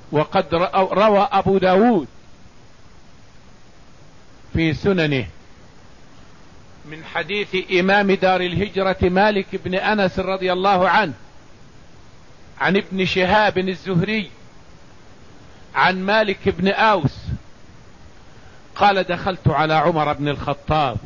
وقد روى أبو داود في سننه من حديث إمام دار الهجرة مالك بن أنس رضي الله عنه عن ابن شهاب الزهري عن مالك بن أوس قال: دخلت على عمر بن الخطاب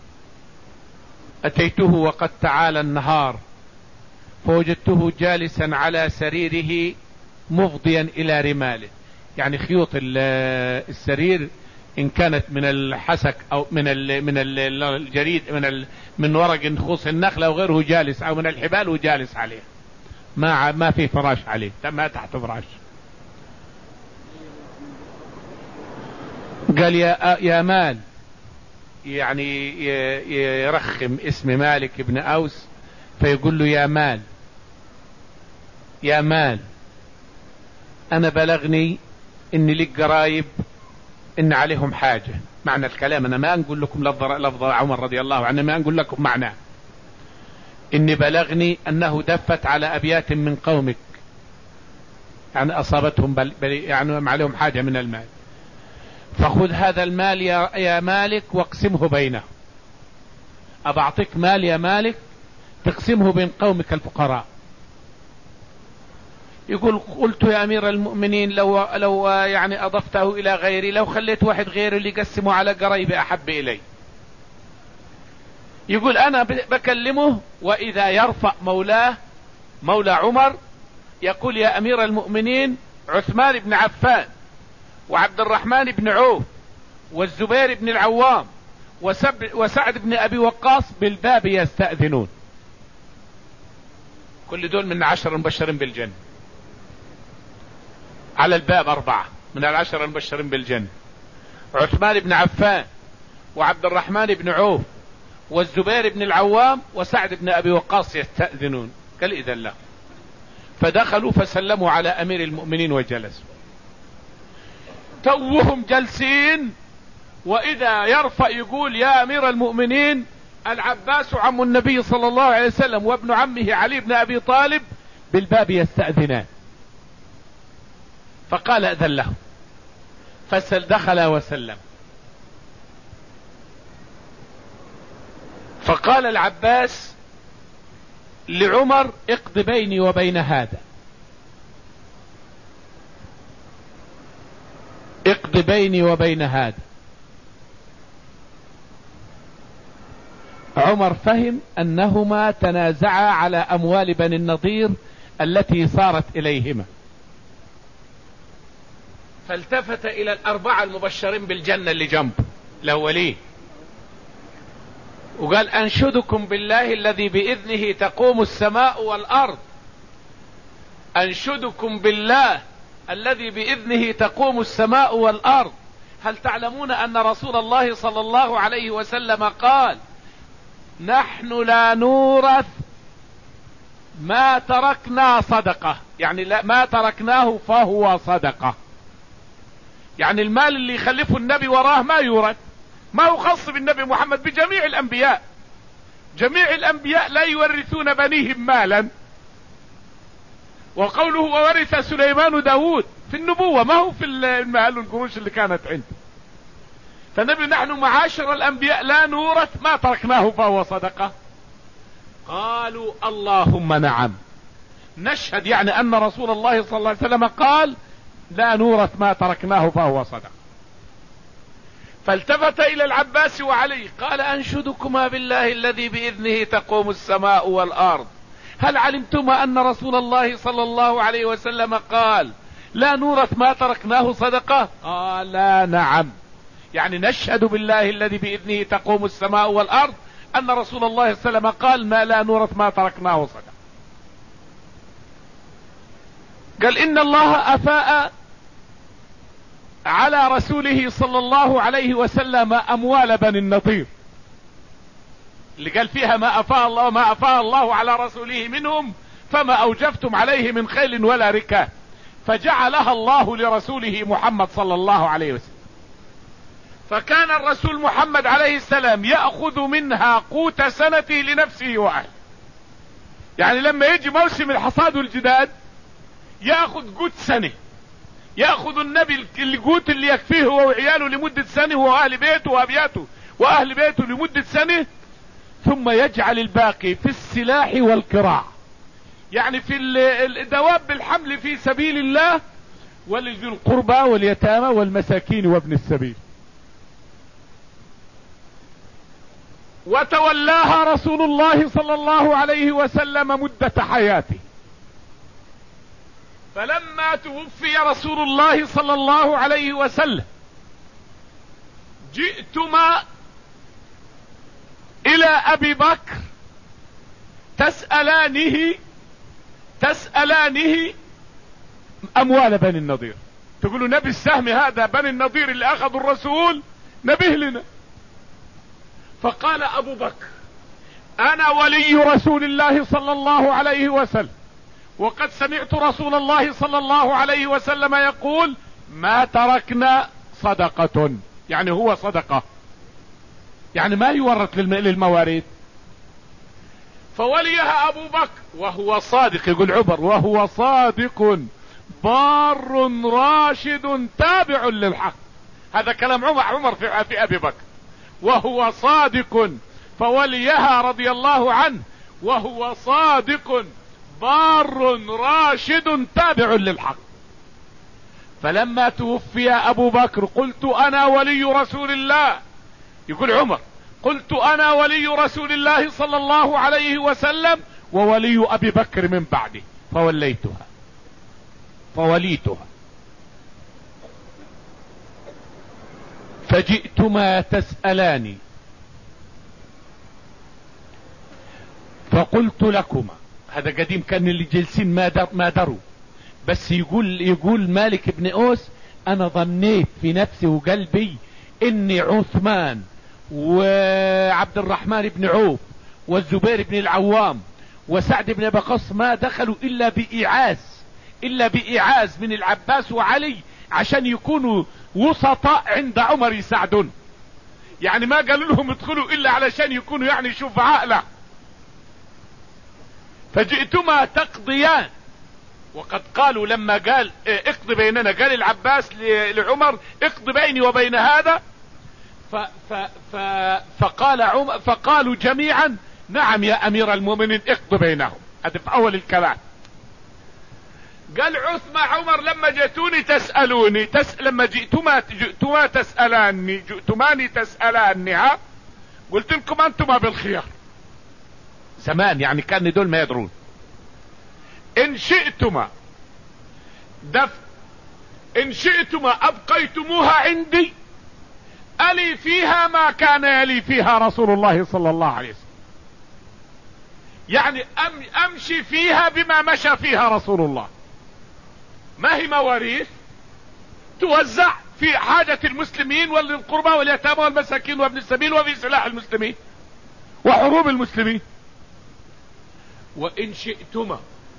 أتيته وقد تعالى النهار فوجدته جالسا على سريره مفضيا إلى رماله، يعني خيوط السرير إن كانت من الحسك أو من الجريد من ورق خص النخل أو غيره جالس، أو من الحبال وجالس عليه، ما في فراش عليه، ما تحت فراش. قال: يا مال، يعني يرخم اسم مالك بن أوس فيقول له: يا مال يا مال، أنا بلغني إن لك قرايب إن عليهم حاجة. معنى الكلام أنا ما أقول لكم لفظ عمر رضي الله عنه، ما أقول لكم معناه، إني بلغني أنه دفت على أبيات من قومك، يعني أصابتهم يعني عليهم حاجة من المال، فخذ هذا المال يا مالك واقسمه بينه. أبعطيك مال يا مالك تقسمه بين قومك الفقراء. يقول: قلت يا أمير المؤمنين لو يعني أضفته إلى غيري، لو خليت واحد غيره اللي يقسمه على قرايبي أحب إلي. يقول: أنا بكلمه، وإذا يرفع مولى عمر يقول: يا أمير المؤمنين، عثمان بن عفان وعبد الرحمن بن عوف والزبير بن العوام وسعد بن أبي وقاص بالباب يستأذنون. كل دول من 10 المبشرين بالجنة، على الباب 4 من 10 المبشرين بالجنة: عثمان بن عفان وعبد الرحمن بن عوف والزبير بن العوام وسعد بن أبي وقاص يستأذنون. قال: إذن له. فدخلوا فسلموا على أمير المؤمنين وجلسوا. توهم جلسين، وإذا يرفع يقول: يا أمير المؤمنين، العباس عم النبي صلى الله عليه وسلم وابن عمه علي بن أبي طالب بالباب يستأذنان. فقال: أذن له. دخل وسلم. فقال العباس لعمر: اقض بيني وبين هذا، اقض بيني وبين هذا. عمر فهم أنهما تنازعا على أموال بني النضير التي صارت إليهما، فالتفت إلى 4 المبشرين بالجنة اللي جنب الأولين وقال: أنشدكم بالله الذي بإذنه تقوم السماء والأرض، أنشدكم بالله الذي بإذنه تقوم السماء والأرض، هل تعلمون أن رسول الله صلى الله عليه وسلم قال: نحن لا نورث ما تركنا صدقة، يعني لا ما تركناه فهو صدقة، يعني المال اللي يخلفه النبي وراه ما يورث، ما هو خاص بالنبي محمد، بجميع الأنبياء. جميع الأنبياء لا يورثون بنيهم مالا، وقوله: وورث سليمان داود في النبوة، ما هو في المال والقروش اللي كانت عنده. فالنبي: نحن معاشر الأنبياء لا نورث ما تركناه فهو صدقة. قالوا: اللهم نعم، نشهد يعني أن رسول الله صلى الله عليه وسلم قال: لا نورث ما تركناه فهو صدقة. فالتفت إلى العباس وعلي قال: أنشدكما بالله الذي بإذنه تقوم السماء والأرض، هل علمتما أن رسول الله صلى الله عليه وسلم قال: لا نورث ما تركناه صدقة؟ قال: نعم، يعني نشهد بالله الذي بإذنه تقوم السماء والأرض أن رسول الله صلى الله عليه وسلم قال: ما لا نورث ما تركناه صدقة. قال: إن الله أفاء على رسوله صلى الله عليه وسلم أموال بني النضير، اللي قال فيها ما أفاء الله على رسوله منهم فما أوجفتم عليه من خيل ولا ركاب، فجعلها الله لرسوله محمد صلى الله عليه وسلم. فكان الرسول محمد عليه السلام يأخذ منها قوت سنته لنفسه وأهله، يعني لما يجي موسم الحصاد والجداد يأخذ قوت سنة، يأخذ النبي القوت اللي يكفيه هو وعياله لمدة سنة، وأهل بيته وأبياته وأهل بيته لمدة سنة، ثم يجعل الباقي في السلاح والقراع، يعني في الدواب بالحمل في سبيل الله، ولذي القربى واليتامى والمساكين وابن السبيل. وتولاها رسول الله صلى الله عليه وسلم مدة حياته. فلما توفي رسول الله صلى الله عليه وسلم جئتما الى ابي بكر تسألانه اموال بني النضير، تقولوا نبي السهم هذا بني النضير اللي اخذوا الرسول نبيه لنا. فقال ابو بكر انا ولي رسول الله صلى الله عليه وسلم، وقد سمعت رسول الله صلى الله عليه وسلم يقول ما تركنا صدقة، يعني هو صدقة، يعني ما يورث للمواريث. فوليها ابو بكر وهو صادق، يقول عمر وهو صادق بار راشد تابع للحق. هذا كلام عمر في ابي بكر، وهو صادق، فوليها رضي الله عنه وهو صادق بار راشد تابع للحق. فلما توفي ابو بكر قلت انا ولي رسول الله، يقول عمر قلت انا ولي رسول الله صلى الله عليه وسلم وولي ابي بكر من بعده، فوليتها. فجئتما تسألاني فقلت لكما، هذا قديم كان اللي جلسين ما دروا، بس يقول مالك بن أوس انا ظنيت في نفسي وقلبي ان عثمان وعبد الرحمن بن عوف والزبير بن العوام وسعد بن ابي وقاص ما دخلوا الا بإعاز من العباس وعلي عشان يكونوا وسطاء عند عمر يساعدون، يعني ما قالوا لهم ادخلوا الا علشان يكونوا يعني شفعاء له. فجئتما تقضيان، وقد قالوا لما قال اقضي بيننا، قال العباس لعمر اقضي بيني وبين هذا، فقالوا جميعا نعم يا امير المؤمنين اقضي بينهم. هذا في اول الكلام. قال عمر لما جئتوني تسألوني لما جئتما تسألاني ها، قلت لكم انتما بالخيار زمان، يعني كان دول ما يدرون. ان شئتما ابقيتموها عندي الي فيها ما كان يلي فيها رسول الله صلى الله عليه وسلم، يعني امشي فيها بما مشى فيها رسول الله. ما هي مواريث توزع في حاجة المسلمين وللقربى واليتامى والمساكين وابن السبيل وفي سلاح المسلمين وحروب المسلمين. وان شئتما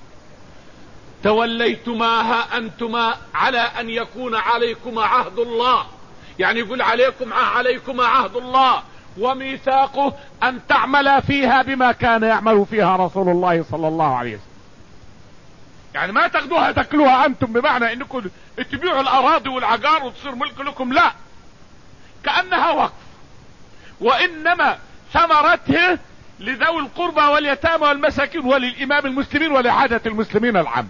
توليتماها انتما على ان يكون عليكما عهد الله، يعني يقول عليكما عهد الله وميثاقه ان تعملا فيها بما كان يعمل فيها رسول الله صلى الله عليه وسلم. يعني ما تاخدوها تاكلوها انتم بمعنى انكم تبيعوا الاراضي والعقار وتصير ملك لكم، لا، كأنها وقف، وانما ثمرته لذوي القربى واليتامى والمساكين وللامام المسلمين ولحاجة المسلمين العام.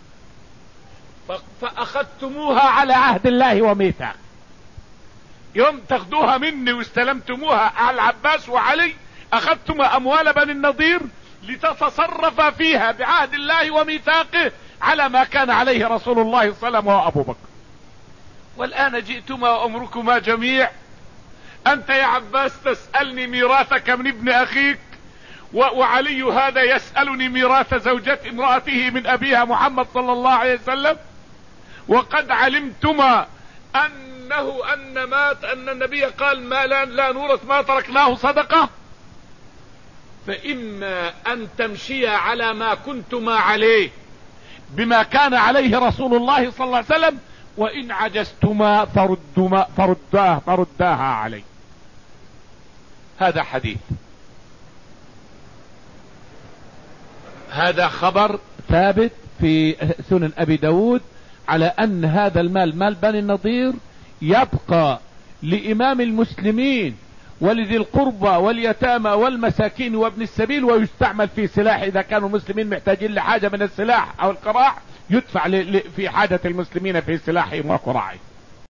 فاخذتموها على عهد الله وميثاق، يوم تاخدوها مني واستلمتموها على العباس وعلي، اخذتم اموال بني النضير لتتصرف فيها بعهد الله وميثاقه على ما كان عليه رسول الله صلى الله عليه وسلم وابو بكر. والان جئتما وامركما جميع، انت يا عباس تسألني ميراثك من ابن اخيك، وعلي هذا يسألني ميراث زوجة امرأته من ابيها محمد صلى الله عليه وسلم، وقد علمتما ان النبي قال ما لا نورث ما تركناه صدقة. فإما أن تمشيا على ما كنتما عليه بما كان عليه رسول الله صلى الله عليه وسلم، وإن عجزتما فرداها عليه. هذا حديث، هذا خبر ثابت في سنن أبي داود على أن هذا المال مال بني النضير يبقى لإمام المسلمين ولذي القربى واليتامى والمساكين وابن السبيل، ويستعمل في سلاح إذا كانوا المسلمين محتاجين لحاجة من السلاح أو القراع يدفع في حاجة المسلمين في سلاحهم وقراعهم.